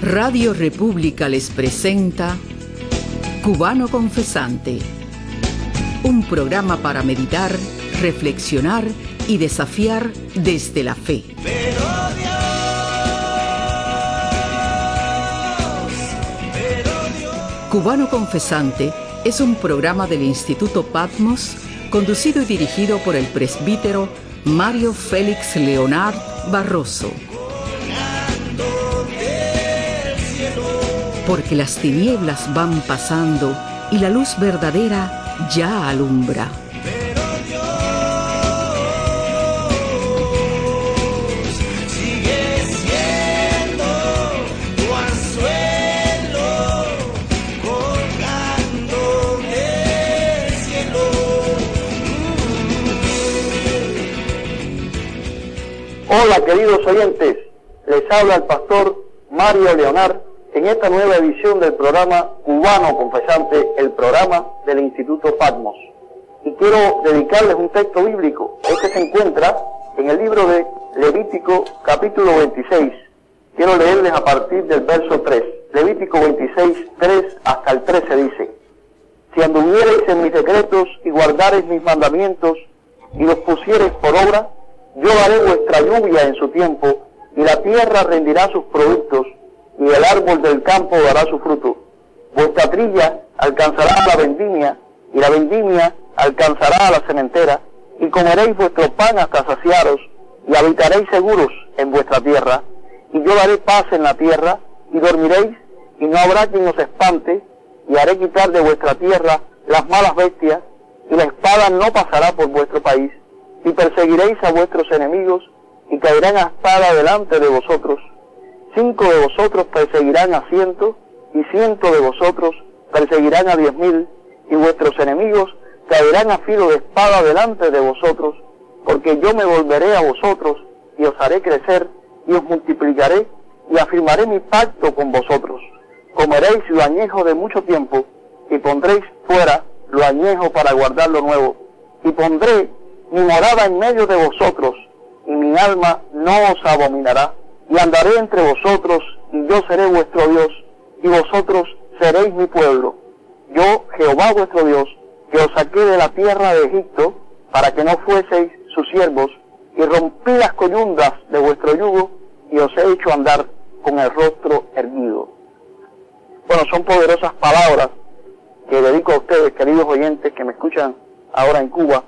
Radio República les presenta Cubano Confesante, un programa para meditar, reflexionar y desafiar desde la fe. Cubano Confesante es un programa del Instituto Patmos, conducido y dirigido por el presbítero Mario Félix Leonard Barroso. Porque las tinieblas van pasando y la luz verdadera ya alumbra. Hola queridos oyentes, les habla el pastor Mario Leonard en esta nueva edición del programa Cubano Confesante, el programa del Instituto Patmos. Y quiero dedicarles un texto bíblico. Este se encuentra en el libro de Levítico capítulo 26. Quiero leerles a partir del verso 3. Levítico 26, 3 hasta el 13 dice: Si anduviereis en mis decretos y guardareis mis mandamientos y los pusiereis por obra, yo daré vuestra lluvia en su tiempo, y la tierra rendirá sus productos, y el árbol del campo dará su fruto. Vuestra trilla alcanzará la vendimia, y la vendimia alcanzará a la sementera, y comeréis vuestro pan hasta saciaros, y habitaréis seguros en vuestra tierra. Y yo daré paz en la tierra, y dormiréis, y no habrá quien os espante, y haré quitar de vuestra tierra las malas bestias, y la espada no pasará por vuestro país. Y perseguiréis a vuestros enemigos, y caerán a espada delante de vosotros. 5 de vosotros perseguirán a 100, y 100 de vosotros perseguirán a 10,000, y vuestros enemigos caerán a filo de espada delante de vosotros, porque yo me volveré a vosotros, y os haré crecer, y os multiplicaré, y afirmaré mi pacto con vosotros. Comeréis lo añejo de mucho tiempo, y pondréis fuera lo añejo para guardar lo nuevo, y pondré mi morada en medio de vosotros, y mi alma no os abominará, y andaré entre vosotros, y yo seré vuestro Dios, y vosotros seréis mi pueblo. Yo, Jehová vuestro Dios, que os saqué de la tierra de Egipto, para que no fueseis sus siervos, y rompí las coyundas de vuestro yugo, y os he hecho andar con el rostro erguido. Bueno, son poderosas palabras que dedico a ustedes, queridos oyentes, que me escuchan ahora en Cuba,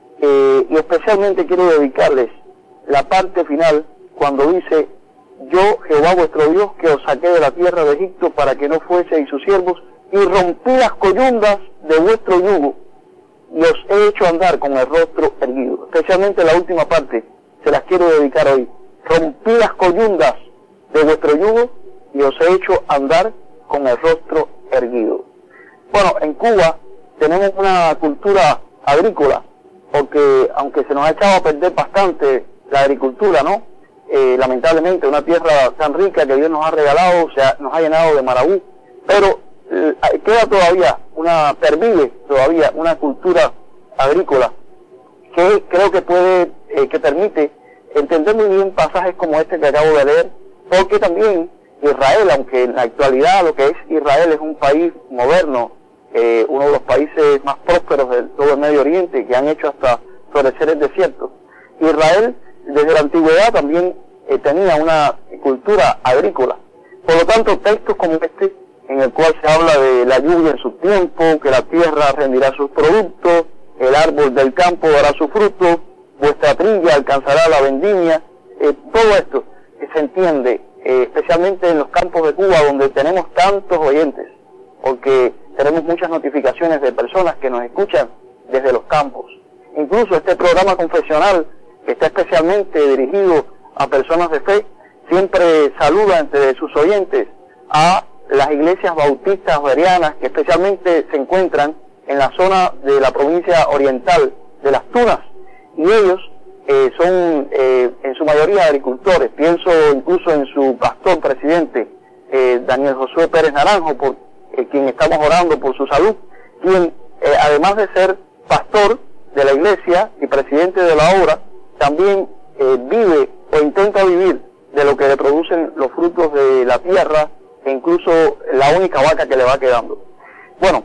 y especialmente quiero dedicarles la parte final cuando dice: yo, Jehová vuestro Dios, que os saqué de la tierra de Egipto para que no fueseis sus siervos, y rompí las coyundas de vuestro yugo, y os he hecho andar con el rostro erguido. Especialmente la última parte se las quiero dedicar hoy. Rompí las coyundas de vuestro yugo, y os he hecho andar con el rostro erguido. Bueno, en Cuba tenemos una cultura agrícola, porque aunque se nos ha echado a perder bastante la agricultura, ¿no? Lamentablemente, una tierra tan rica que Dios nos ha regalado, nos ha llenado de marabú, pero queda todavía pervive todavía una cultura agrícola que creo que que permite entender muy bien pasajes como este que acabo de leer, porque también Israel, aunque en la actualidad lo que es Israel es un país moderno, uno de los países más prósperos de todo el Medio Oriente, que han hecho hasta florecer el desierto. Israel, desde la antigüedad, también tenía una cultura agrícola. Por lo tanto, textos como este, en el cual se habla de la lluvia en su tiempo, que la tierra rendirá sus productos, el árbol del campo dará su fruto, vuestra trilla alcanzará la vendimia, todo esto se entiende, especialmente en los campos de Cuba, donde tenemos tantos oyentes, porque tenemos muchas notificaciones de personas que nos escuchan desde los campos. Incluso este programa confesional, que está especialmente dirigido a personas de fe, siempre saluda entre sus oyentes a las iglesias bautistas berianas, que especialmente se encuentran en la zona de la provincia oriental de Las Tunas, y ellos son en su mayoría agricultores. Pienso incluso en su pastor presidente, Daniel Josué Pérez Naranjo, por quien estamos orando por su salud, quien además de ser pastor de la iglesia y presidente de la obra, también vive o intenta vivir de lo que le producen los frutos de la tierra e incluso la única vaca que le va quedando. Bueno,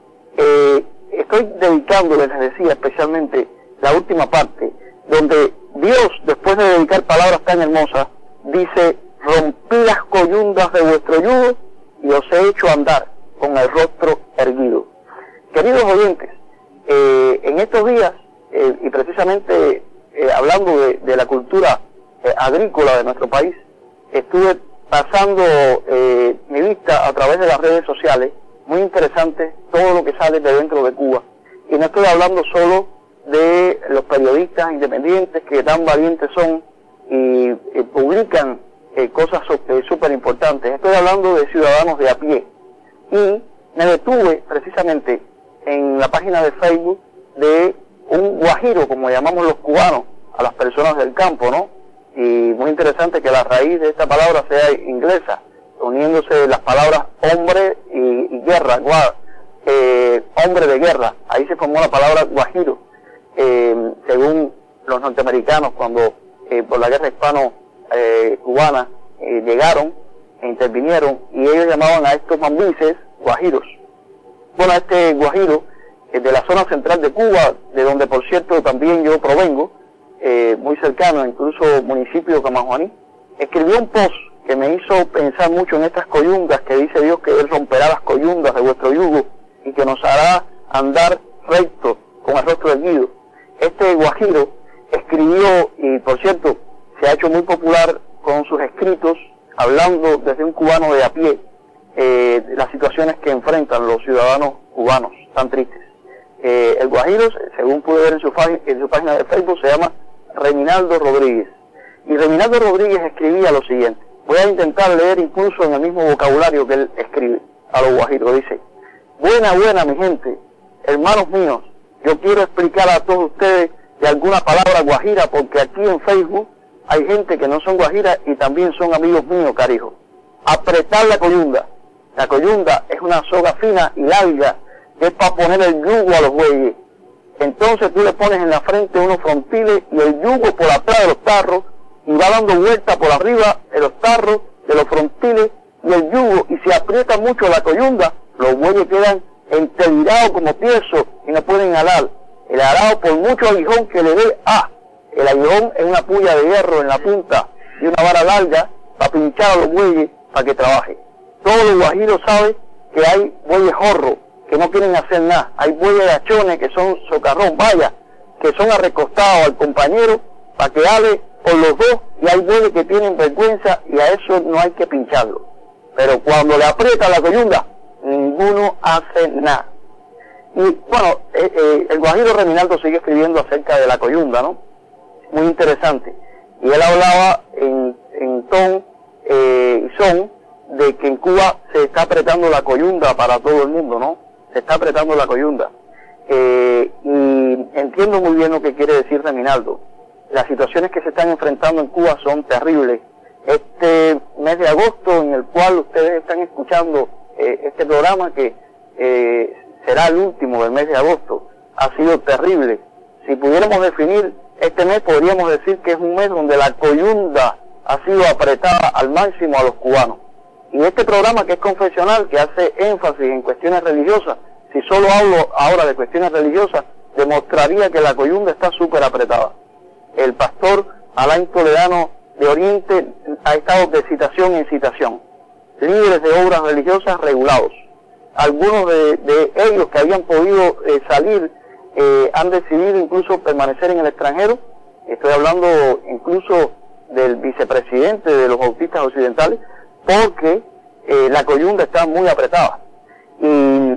estoy dedicándole, les decía, especialmente la última parte, donde Dios, después de dedicar palabras tan hermosas, dice: rompí las coyundas de vuestro yugo y os he hecho andar con el rostro erguido. Queridos oyentes, en estos días, y precisamente hablando de la cultura agrícola de nuestro país, estuve pasando mi vista a través de las redes sociales, muy interesante todo lo que sale de dentro de Cuba. Y no estoy hablando solo de los periodistas independientes que tan valientes son y publican cosas súper importantes. Estoy hablando de ciudadanos de a pie. Y me detuve precisamente en la página de Facebook de un guajiro, como llamamos los cubanos, a las personas del campo, ¿no? Y muy interesante que la raíz de esta palabra sea inglesa, uniéndose las palabras hombre y guerra, hombre de guerra. Ahí se formó la palabra guajiro, según los norteamericanos, cuando por la guerra hispano-cubana llegaron e intervinieron, y ellos llamaban a estos mambises guajiros. Bueno, este guajiro de la zona central de Cuba, de donde por cierto también yo provengo, muy cercano, incluso municipio de Camajuaní, escribió un post que me hizo pensar mucho en estas coyundas, que dice Dios que Él romperá las coyundas de vuestro yugo y que nos hará andar recto con el rostro erguido. Este guajiro escribió, y por cierto se ha hecho muy popular con sus escritos, hablando desde un cubano de a pie, las situaciones que enfrentan los ciudadanos cubanos tan tristes. El guajiro, según pude ver en su página de Facebook, se llama Reminaldo Rodríguez. Y Reminaldo Rodríguez escribía lo siguiente. Voy a intentar leer incluso en el mismo vocabulario que él escribe a los guajiros. Dice: buena mi gente, hermanos míos, yo quiero explicar a todos ustedes de alguna palabra guajira, porque aquí en Facebook hay gente que no son guajiras y también son amigos míos, carijo. Apretar la coyunda. La coyunda es una soga fina y larga que es para poner el yugo a los bueyes. Entonces tú le pones en la frente unos frontiles y el yugo por atrás de los tarros, y va dando vuelta por arriba de los tarros, de los frontiles y el yugo, y si aprieta mucho la coyunda, los bueyes quedan entelados como tiesos y no pueden alar. El arado, por mucho aguijón que le dé, el aguijón es una puya de hierro en la punta y una vara larga para pinchar a los bueyes para que trabaje. Todos los guajiros saben que hay bueyes jorros que no quieren hacer nada. Hay bueyes gachones que son socarrón, que son arrecostados al compañero para que ale por los dos, y hay bueyes que tienen vergüenza y a eso no hay que pincharlo. Pero cuando le aprieta la coyunda, ninguno hace nada. Y bueno, el guajiro Reminaldo sigue escribiendo acerca de la coyunda, ¿no? Muy interesante. Y él hablaba en ton y son de que en Cuba se está apretando la coyunda para todo el mundo, ¿no? Se está apretando la coyunda. Y entiendo muy bien lo que quiere decir Reminaldo. Las situaciones que se están enfrentando en Cuba son terribles. Este mes de agosto, en el cual ustedes están escuchando este programa, que será el último del mes de agosto, ha sido terrible. Si pudiéramos definir este mes, podríamos decir que es un mes donde la coyunda ha sido apretada al máximo a los cubanos. Y este programa, que es confesional, que hace énfasis en cuestiones religiosas, si solo hablo ahora de cuestiones religiosas, demostraría que la coyunda está súper apretada. El pastor Alain Toledano de Oriente ha estado de citación en citación. Líderes de obras religiosas regulados. Algunos de ellos que habían podido salir han decidido incluso permanecer en el extranjero. Estoy hablando incluso del vicepresidente de los bautistas occidentales, porque la coyunda está muy apretada. Y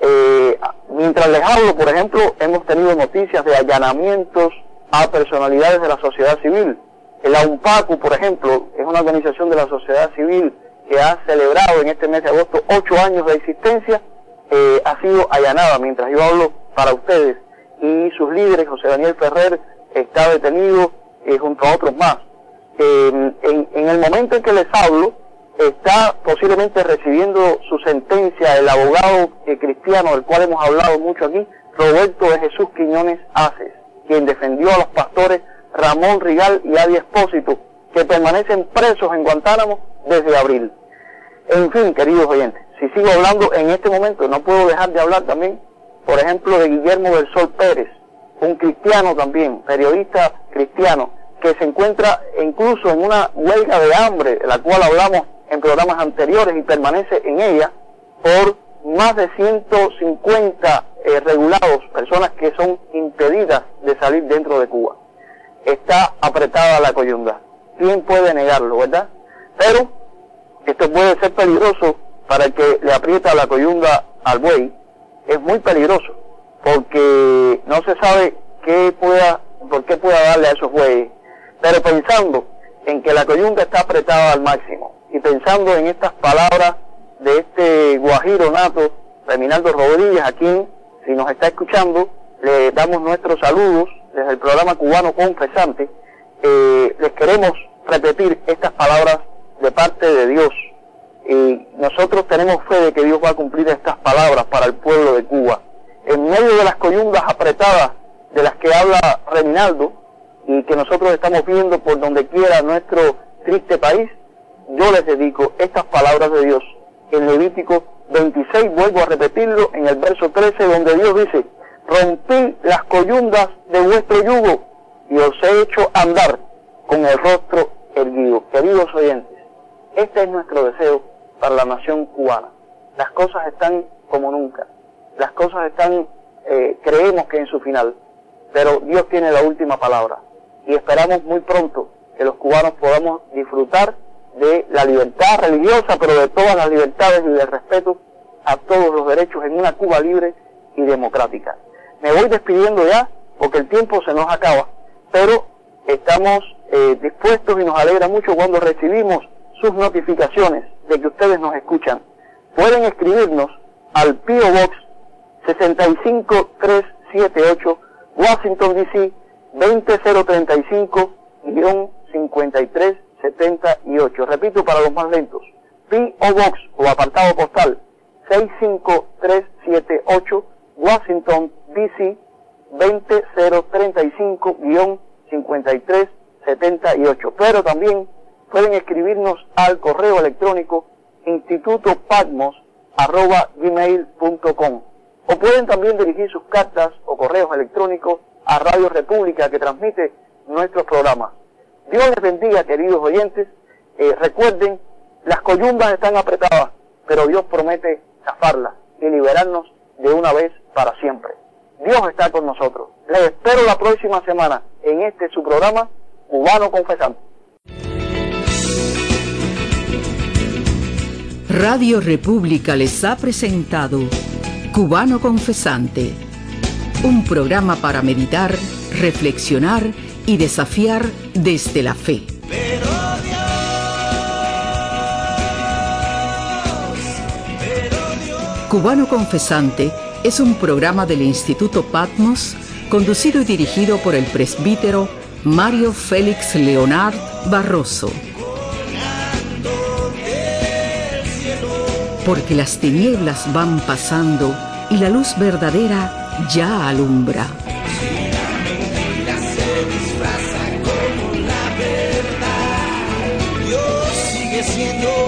mientras les hablo, por ejemplo, hemos tenido noticias de allanamientos a personalidades de la sociedad civil. El AUNPACU, por ejemplo, es una organización de la sociedad civil que ha celebrado en este mes de agosto 8 años de existencia, ha sido allanada mientras yo hablo para ustedes, y sus líderes, José Daniel Ferrer, está detenido junto a otros más. En el momento en que les hablo, está posiblemente recibiendo su sentencia el abogado cristiano del cual hemos hablado mucho aquí, Roberto de Jesús Quiñones Aces, quien defendió a los pastores Ramón Rigal y Adi Espósito, que permanecen presos en Guantánamo desde abril. En fin, queridos oyentes, si sigo hablando en este momento, no puedo dejar de hablar también, por ejemplo, de Guillermo del Sol Pérez, un cristiano también, periodista cristiano, que se encuentra incluso en una huelga de hambre, de la cual hablamos en programas anteriores, y permanece en ella por más de 150 regulados, personas que son impedidas de salir dentro de Cuba. Está apretada la coyunda. ¿Quién puede negarlo, verdad? Pero esto puede ser peligroso para el que le aprieta la coyunda al buey. Es muy peligroso, porque no se sabe por qué pueda darle a esos bueyes. Pero pensando en que la coyunda está apretada al máximo, y pensando en estas palabras de este guajiro nato, Reminaldo Rodríguez, a quien, si nos está escuchando, le damos nuestros saludos desde el programa Cubano Confesante. Les queremos repetir estas palabras de parte de Dios, y nosotros tenemos fe de que Dios va a cumplir estas palabras para el pueblo de Cuba. En medio de las coyundas apretadas de las que habla Reminaldo, y que nosotros estamos viendo por donde quiera nuestro triste país, yo les dedico estas palabras de Dios. En Levítico 26, vuelvo a repetirlo, en el verso 13, donde Dios dice: rompí las coyundas de vuestro yugo y os he hecho andar con el rostro erguido. Queridos oyentes, este es nuestro deseo para la nación cubana. Las cosas están como nunca. Las cosas están, creemos que en su final, pero Dios tiene la última palabra. Y esperamos muy pronto que los cubanos podamos disfrutar de la libertad religiosa, pero de todas las libertades y del respeto a todos los derechos en una Cuba libre y democrática. Me voy despidiendo ya, porque el tiempo se nos acaba, pero estamos dispuestos y nos alegra mucho cuando recibimos sus notificaciones de que ustedes nos escuchan. Pueden escribirnos al P.O. Box 65378, Washington, D.C., 20035-5378. Repito para los más lentos: P.O. Box o apartado postal 65378, Washington, D.C., 20035-5378. Pero también pueden escribirnos al correo electrónico institutopatmos@gmail.com, o pueden también dirigir sus cartas o correos electrónicos a Radio República, que transmite nuestros programas. Dios les bendiga, queridos oyentes. Recuerden, las coyundas están apretadas, pero Dios promete zafarlas y liberarnos de una vez para siempre. Dios está con nosotros. Les espero la próxima semana en su programa Cubano Confesante. Radio República les ha presentado Cubano Confesante, un programa para meditar, reflexionar y desafiar desde la fe. Cubano Confesante es un programa del Instituto Patmos, conducido y dirigido por el presbítero Mario Félix Leonard Barroso. Porque las tinieblas van pasando y la luz verdadera ya alumbra. Sigue siendo